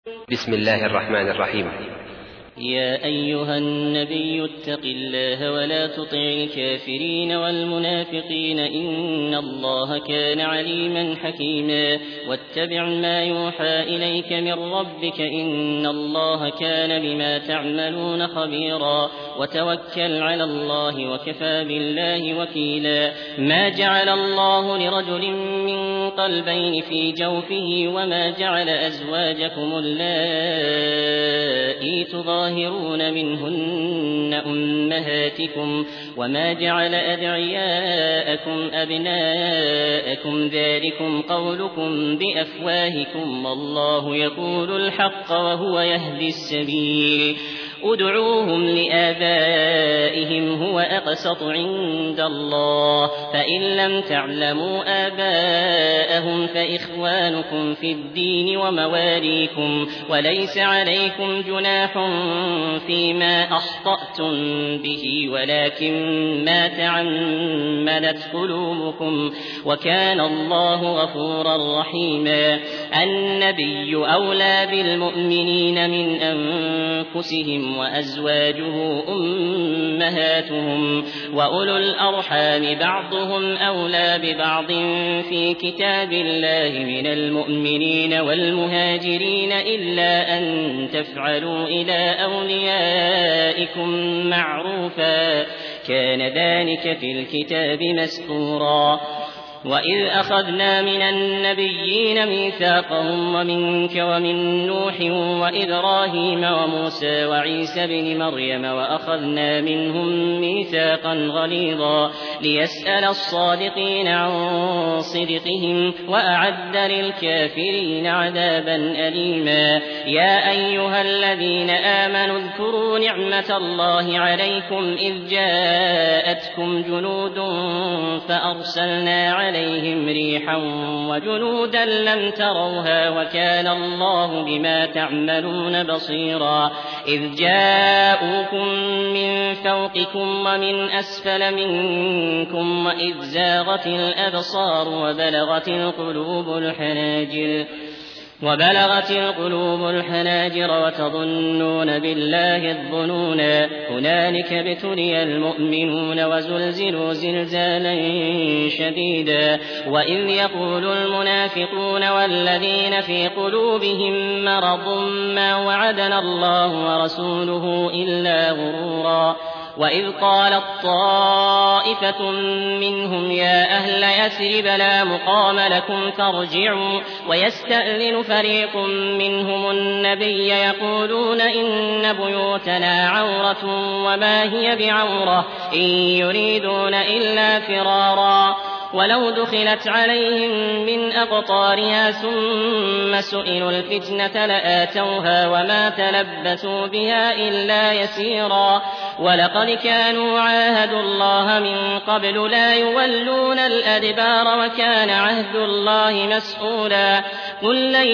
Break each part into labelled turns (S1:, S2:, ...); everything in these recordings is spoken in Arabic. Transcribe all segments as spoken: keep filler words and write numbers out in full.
S1: بسم الله الرحمن الرحيم.
S2: يا أيها النبي اتق الله ولا تطع الكافرين والمنافقين إن الله كان عليما حكيما واتبع ما يوحى إليك من ربك إن الله كان بما تعملون خبيرا وتوكل على الله وكفى بالله وكيلا. ما جعل الله لرجل من قلبين في جوفه وما جعل أزواجكم اللائي تظاهرون منهن أمهاتكم وما جعل أدعياءكم أبناءكم ذلكم قولكم بأفواهكم والله يقول الحق وهو يهدي السبيل. ادعوهم لآبائهم هو أقسط عند الله فإن لم تعلموا آباءهم فإخوانكم في الدين ومواليكم وليس عليكم جناح فيما أخطأتم به ولكن ما تعمدت قلوبكم وكان الله غفورا رحيما. النبي أولى بالمؤمنين من أنفسهم وأزواجه أمهاتهم وأولو الأرحام بعضهم أولى ببعض في كتاب الله من المؤمنين والمهاجرين إلا أن تفعلوا إلى أوليائكم معروفا كان ذلك في الكتاب مسطورا. وإذ أخذنا من النبيين ميثاقهم ومنك ومن نوح وإبراهيم وموسى وعيسى بن مريم وأخذنا منهم ميثاقا غليظا ليسأل الصادقين عن صدقهم وأعد للكافرين عذابا أليما. يا أيها الذين آمنوا اذكروا نعمة الله عليكم إذ جاءتكم جنود فأرسلنا عليهم عليهم ريحا وجنودا لم تروها وكان الله بما تعملون بصيرا. إذ جاءوكم من فوقكم ومن أسفل منكم وإذ زاغت الأبصار وبلغت القلوب الحناجر وبلغت القلوب الحناجر وتظنون بالله الظنونا. هنالك ابتلي المؤمنون وزلزلوا زلزالا شديدا. وإذ يقول المنافقون والذين في قلوبهم مرض ما وعدنا الله ورسوله إلا غرورا. وإذ قالت طائفة منهم يا أهل يثرب لا مقام لكم فارجعوا ويستأذن فريق منهم النبي يقولون إن بيوتنا عورة وما هي بعورة إن يريدون إلا فرارا. ولو دخلت عليهم من أقطارها ثم سئلوا الفتنة لآتوها وما تلبثوا بها إلا يسيرا. ولقد كانوا عاهدوا الله من قبل لا يولون الأدبار وكان عهد الله مسؤولا. قل لن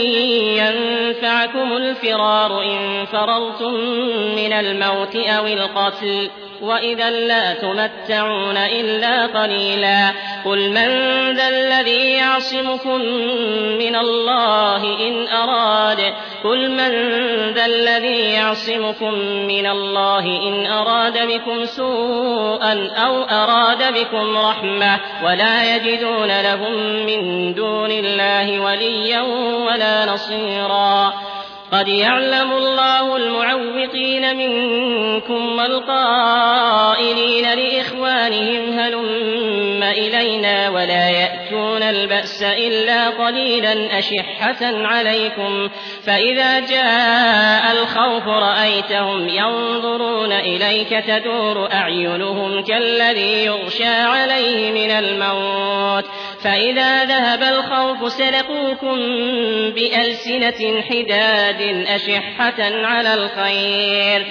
S2: ينفعكم الفرار إن فررتم من الموت أو القتل وإذا لا تمتعون إلا قليلا. قل من ذا الذي يعصمكم من الله إن أراد قل من ذا الذي يعصمكم من الله إن أراد بكم سوءا أو أراد بكم رحمة ولا يجدون لهم من دون الله وليا ولا نصيرا. قد يعلم الله المعوقين منكم والقائلين لإخوانهم هلم إلينا ولا يأتون البأس إلا قليلا أشحة عليكم فإذا جاء الخوف رأيتهم ينظرون إليك تدور أعينهم كالذي يغشى عليه من الموت فإذا ذهب الخوف سلقوكم بألسنة حداد أشحة على الخير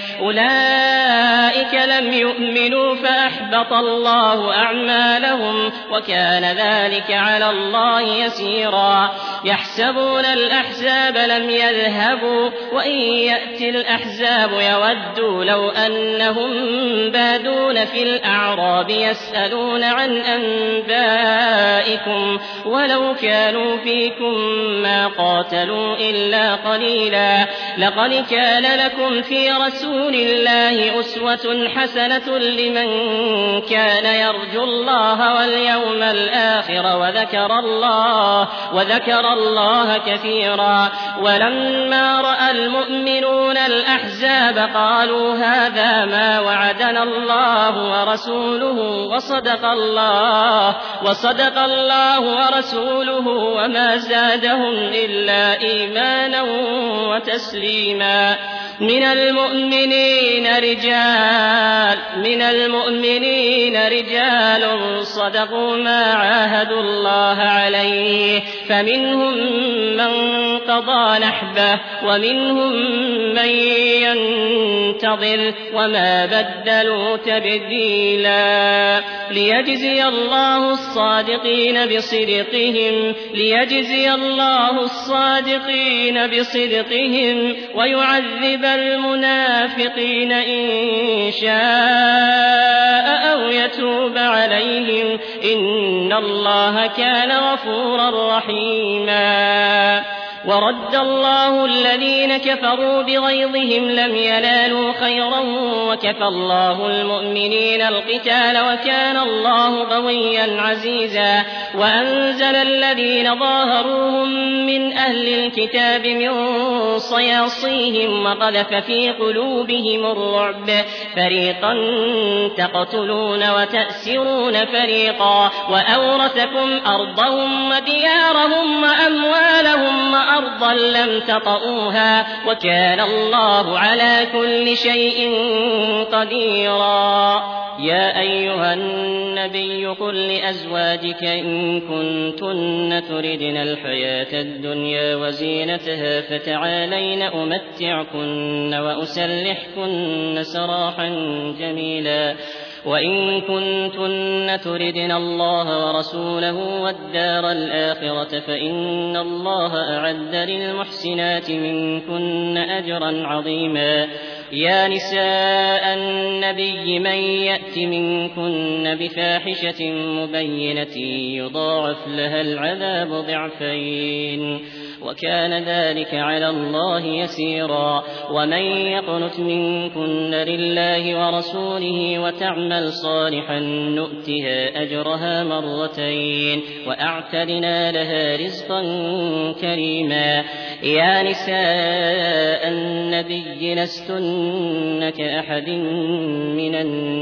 S2: أولئك لم يؤمنوا فأحبط الله أعمالهم وكان ذلك على الله يسيرا. يحسبون الأحزاب لم يذهبوا وإن يأتي الأحزاب يودوا لو أنهم بادون في الأعراب يسألون عن أنبائكم ولو كانوا فيكم منهم ما قاتلوا إلا قليلا لقد كان لكم في رسول الله أسوة حسنة لمن كان يرجو الله واليوم الآخر وذكر الله وذكر الله كثيرا ولما رأى المؤمنون الأحزاب قالوا هذا ما وعدنا الله ورسوله وصدق الله وصدق الله ورسوله وما زادهم إلا إيمانا وتسليما من المؤمنين رجال من المؤمنين رجال صدقوا ما عاهدوا الله عليه فمنهم من قضى نحبه ومنهم من ينتظر وما بدلوا تبديلا ليجزي الله الصادقين بصدقهم ليجزي الله الصادقين بصدقهم ويعذب المنافقين إن شاء أو يتوب عليهم إن الله كان غفورا رحيما ورد الله الذين كفروا بغيظهم لم ينالوا خيرا وكفى الله المؤمنين القتال وكان الله قويا عزيزا وأنزل الذين ظاهروهم من أهل الكتاب من صياصيهم وقذف في قلوبهم الرعب فريقا تقتلون وتأسرون فريقا وأورثكم أرضهم وديارهم وأموالهم وأرضا لم تطئوها وكان الله على كل شيء قديرا يا أيها النبي قل لأزواجك إن كنتن تردن الحياة الدنيا وزينتها فتعالين أمتعكن وأسرحكن سراحا جميلا وإن كنتن تردن الله ورسوله والدار الآخرة فإن الله أعد للمحسنات منكن أجرا عظيما يا نساء النبي من يأت منكن بفاحشة مبينة يضاعف لها العذاب ضعفين وكان ذلك على الله يسيرا ومن يقنت منكن لله ورسوله وتعمل صالحا نؤتها أجرها مرتين وأعتدنا لها رزقا كريما يا نساء النبي لستن كأحد من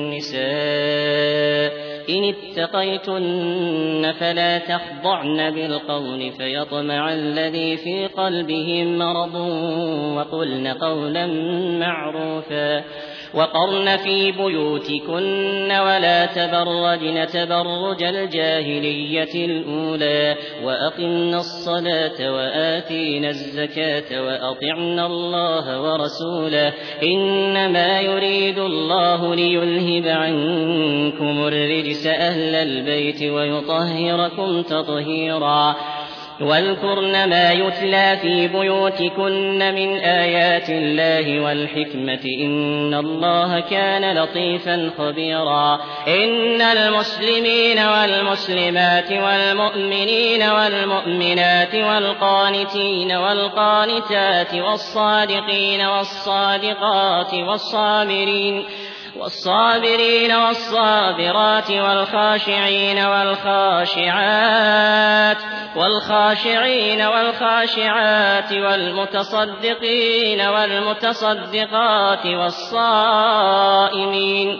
S2: النساء إن اتقيتن فلا تخضعن بالقول فيطمع الذي في قلبه مرض وقلن قولا معروفا وقرن في بيوتكن ولا تبرجن تبرج الجاهلية الأولى وأقمن الصلاة وآتينا الزكاة وأطعن الله ورسوله إنما يريد الله ليذهب عنكم الرجس أهل البيت ويطهركم تطهيرا واذكرن ما يتلى في بيوتكن من آيات الله والحكمة إن الله كان لطيفا خبيرا إن المسلمين والمسلمات والمؤمنين والمؤمنات والقانتين والقانتات والصادقين والصادقات والصابرين والصابرين والصابرات والخاشعين والخاشعات والخاشعين والخاشعات والمتصدقين والمتصدقات والصائمين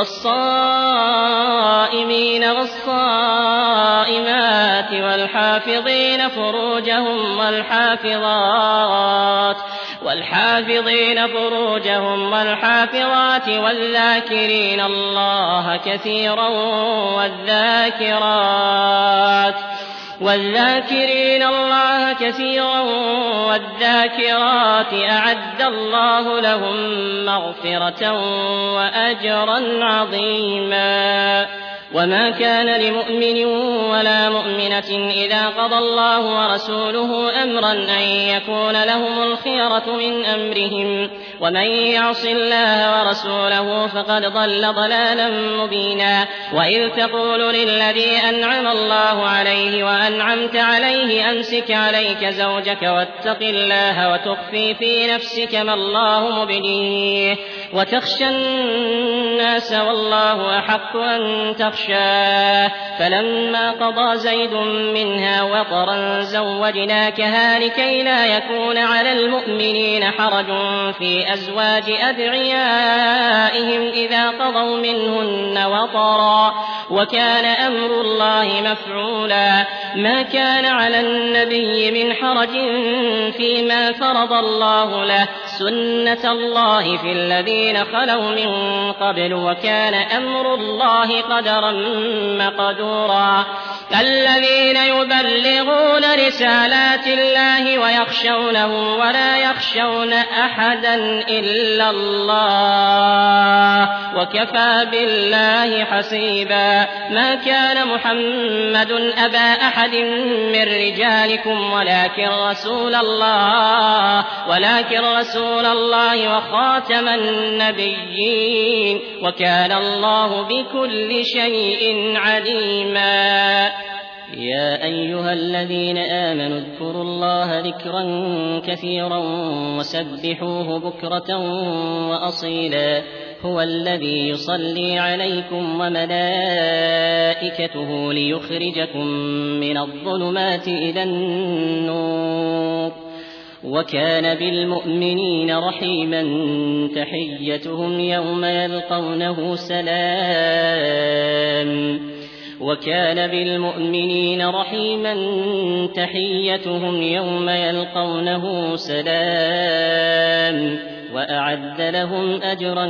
S2: والصائمين والصائمات والحافظين فروجهم والحافظات والحافظين فروجهم والحافظات والذاكرين الله كثيرا والذاكرات والذاكرين الله كثيرا والذاكرات أعد الله لهم مغفرة وأجرا عظيما وما كان لمؤمن ولا مؤمنة إذا قضى الله ورسوله أمرا أن يكون لهم الخيرة من أمرهم ومن يعص الله ورسوله فقد ضل ضلالا مبينا وإذ تقول للذي أنعم الله عليه وأنعمت عليه أمسك عليك زوجك واتق الله وتخفي في نفسك ما الله مبديه وتخشى الناس والله أحق أن تخشاه فلما قضى زيد منها وطرا زوجناكها لكي لا يكون على المؤمنين حرج في أزواج أدعيائهم إذا قضوا منهن وطرا وكان أمر الله مفعولا ما كان على النبي من حرج فيما فرض الله له سنة الله في الذين خلوا من قبل وكان أمر الله قدرا مقدورا الذين يبلغون رسالات الله ويخشونه ولا يخشون أحدا إلا الله وكفى بالله حسيبا ما كان محمد أبا أحد من رجالكم ولكن رسول الله ولكن رسول الله وخاتم النبيين وكان الله بكل شيء عليما يا أيها الذين آمنوا اذكروا الله ذكرا كثيرا وسبحوه بكرة وأصيلا هو الذي يصلي عليكم وملائكته ليخرجكم من الظلمات إلى النور وكان بالمؤمنين رحيما تحيتهم يوم يلقونه سلام وكان بالمؤمنين رحيما تحيتهم يوم يلقونه سلام وأعد لهم أجرا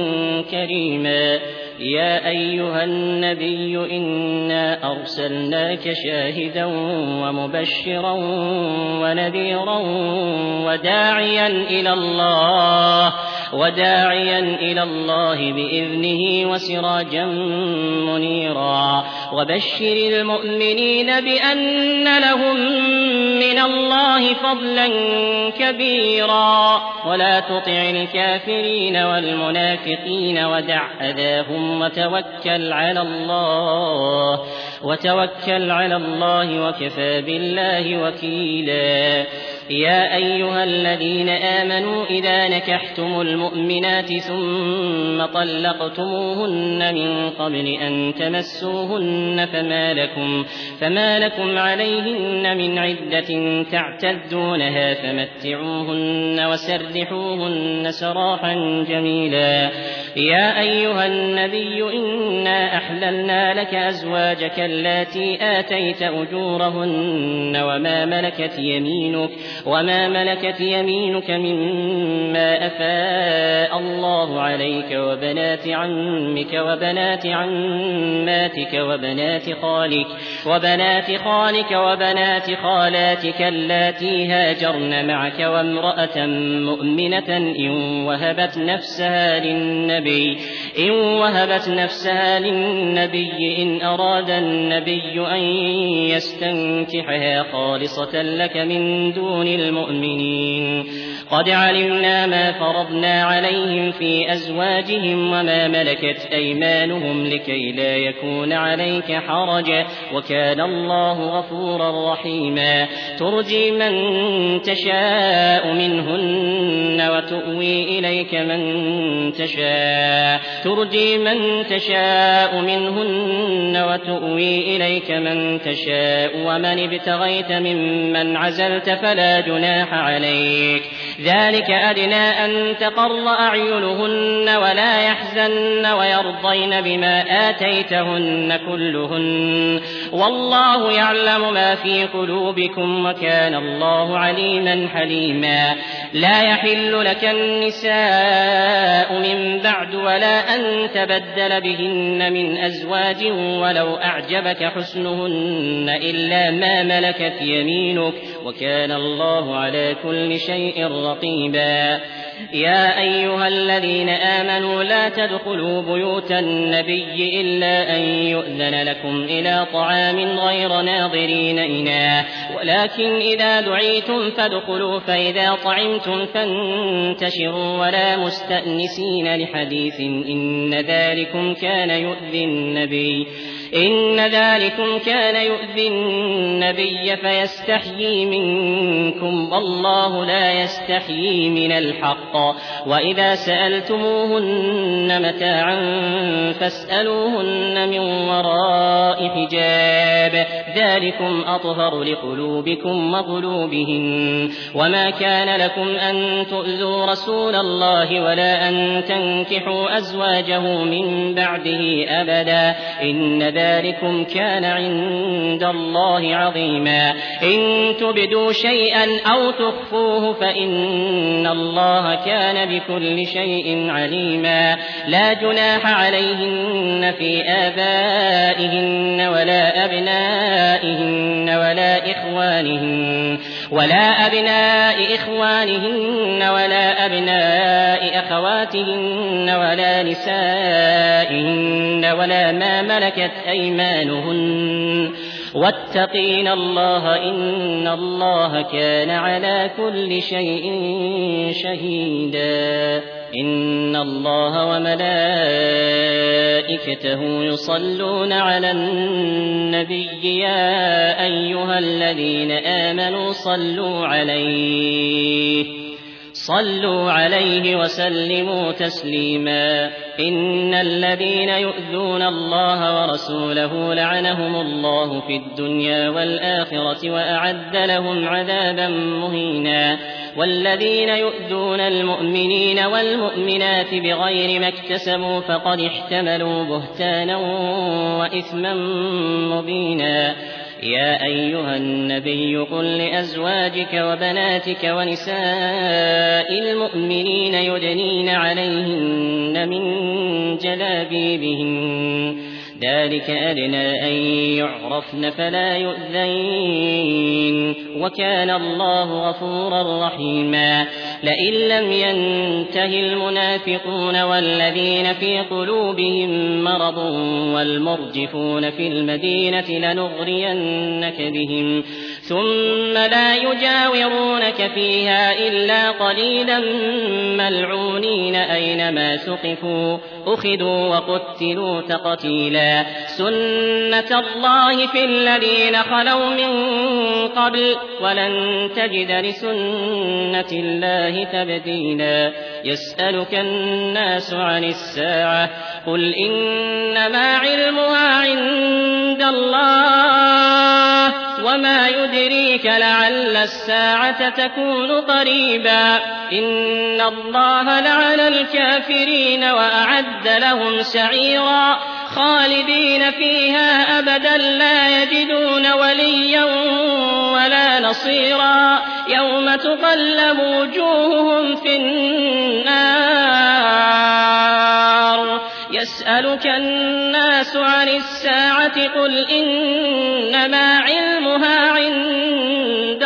S2: كريما يا أيها النبي إنا أرسلناك شاهدا ومبشرا ونذيرا وداعيا إلى الله وداعيا إلى الله بإذنه وسراجا منيرا وبشر المؤمنين بأن لهم من الله فضلا كبيرا ولا تطع الكافرين والمنافقين ودع أذاهم وتوكل على الله وتوكل على الله وكفى بالله وكيلا يا أيها الذين آمنوا إذا نكحتم المؤمنات ثم طلقتموهن من قبل أن تمسوهن فما لكم, فما لكم عليهن من عدة تعتدونها فمتعوهن وسرحوهن سراحا جميلا يا أيها النبي إنا أحللنا لك أزواجك اللاتي آتيت أجورهن وما ملكت يمينك وما ملكت يمينك مما أفاء الله عليك وبنات عمك وبنات عماتك وبنات خالك وبنات خالك وبنات خالاتك اللاتي هاجرن معك وامرأة مؤمنة إن وهبت نفسها للنبي إن وهبت نفسها للنبي إن أراد النبي أن يستنكحها خالصة لك من دون المؤمنين قد علمنا ما فرضنا عليهم في أزواجهم وما ملكت أيمانهم لكي لا يكون عليك حرج وكان الله غفورا رحيما ترجي من تشاء منهن وتؤوي إليك من تشاء ترجي من تشاء منهن وتؤوي إليك من تشاء ومن ابتغيت ممن عزلت فلا جناح عليك ذلك أدنى أن تقر أعينهن ولا يحزن ويرضين بما آتيتهن كلهن والله يعلم ما في قلوبكم وكان الله عليما حليما لا يحل لك النساء من بعد ولا أن تبدل بهن من أزواج ولو أعجبك حسنهن إلا ما ملكت يمينك وكان الله على كل شيء رقيبا يا أيها الذين آمنوا لا تدخلوا بيوت النبي إلا أن يؤذن لكم إلى طعام غير ناظرين إناه ولكن إذا دعيتم فادخلوا فإذا طعمتم فانتشروا ولا مستأنسين لحديث إن ذلكم كان يؤذي النبي إن ذلكم كان يؤذي النبي فيستحيي منكم والله لا يستحيي من الحق وإذا سألتموهن متاعا فاسألوهن من وراء حجاب ذلكم أطهر لقلوبكم وقلوبهن وما كان لكم أن تؤذوا رسول الله ولا أن تنكحوا أزواجه من بعده أبدا إن ذلكم كان عند الله عظيما إن تبدوا شيئا أو تخفوه فإن الله كان بكل شيء عليما لا جناح عليهن في آبائهن ولا أبنائهن ولا إخوانهن ولا أبناء إخوانهن ولا أبناء أخواتهن ولا نسائهن ولا ما ملكت أيمانهن واتقين الله إن الله كان على كل شيء شهيدا إن الله وملائكته يصلون على النبي يا أيها الذين آمنوا صلوا عليه صلوا عليه وسلموا تسليما إن الذين يؤذون الله ورسوله لعنهم الله في الدنيا والآخرة وأعد لهم عذابا مهينا والذين يؤذون المؤمنين والمؤمنات بغير ما اكتسبوا فقد احتملوا بهتانا وإثما مبينا يا أيها النبي قل لأزواجك وبناتك ونساء المؤمنين يدنين عليهن من جلابيبهن ذلك أدنى أن يعرفن فلا يؤذين وكان الله غفورا رحيما لئن لم ينته المنافقون والذين في قلوبهم مرض والمرجفون في المدينة لنغرينك بهم ثم لا يجاورونك فيها إلا قليلا ملعونين أينما ثقفوا أخذوا وقتلوا تقتيلا سنة الله في الذين خلوا من قبل ولن تجد لسنة الله تبديلا يسألك الناس عن الساعة قل إنما علمها عند الله وما يدريك لعل الساعة تكون قريبا إن الله لعن الكافرين وأعد لهم سعيرا خالدين فيها أبدا لا يجدون وليا ولا نصيرا يوم تقلب وجوههم في النار يسألك الناس عن الساعة قل إنما علمها عند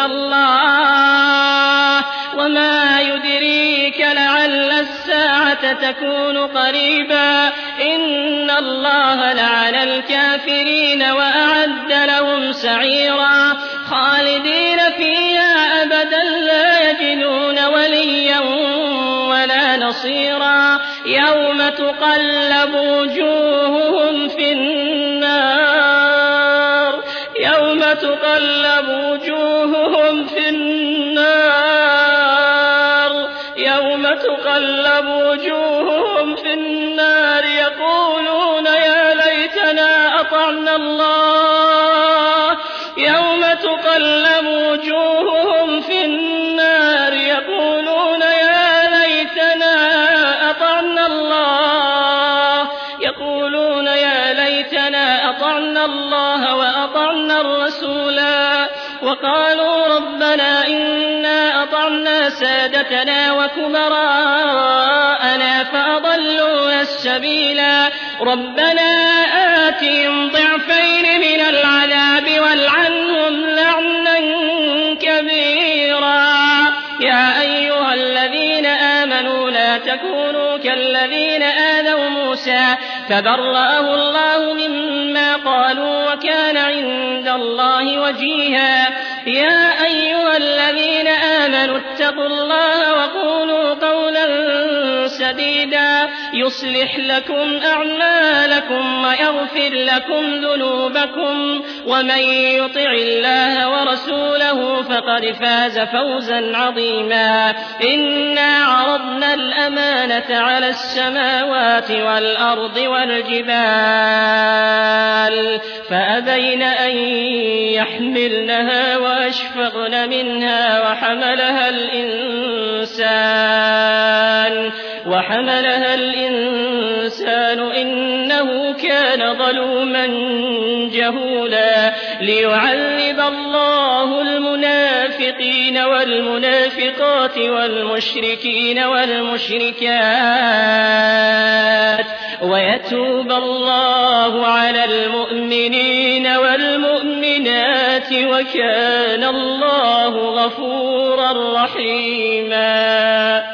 S2: الله وما يدريك لعل الساعة تكون قريبا إن الله لعن الكافرين وأعد لهم سعيرا خالدين فيها أبدا لا يجدون وليا ولا نصيرا يوم تقلب وجوههم في النار يوم تقلب وجوههم في النار يوم تقلب وجوههم في النار يقولون يا ليتنا أطعنا الله يوم تقلب وجوههم في النار يقولون يا ليتنا أطعنا الله يقولون يا ليتنا أطعنا الله وأطعنا الرسولا وقالوا ربنا إنا أطعنا سادتنا وكبراءنا فأضلونا السبيلا ربنا آتهم ضعفين من العذاب والعنهم لعنا كبيرا يا أيها الذين آمنوا
S3: تكونوا كالذين آذوا موسى فبرأه الله مما قالوا وكان عند الله وجيها. يا أيها الذين آمنوا اتقوا الله وقولوا قولا سديدا يصلح لكم أعمالكم ويغفر لكم ذنوبكم ومن يطع الله ورسوله فقد فاز فوزا عظيما. إنا عرضنا الأمانة على السماوات والأرض والجبال فأبين أن يحملنها وأشفقن منها وحملها الإنسان وحملها الإنسان إنه كان ظلوما جهولا. ليعذب الله المنافقين والمنافقات والمشركين والمشركات ويتوب الله على المؤمنين والمؤمنات وكان الله غفورا رحيما.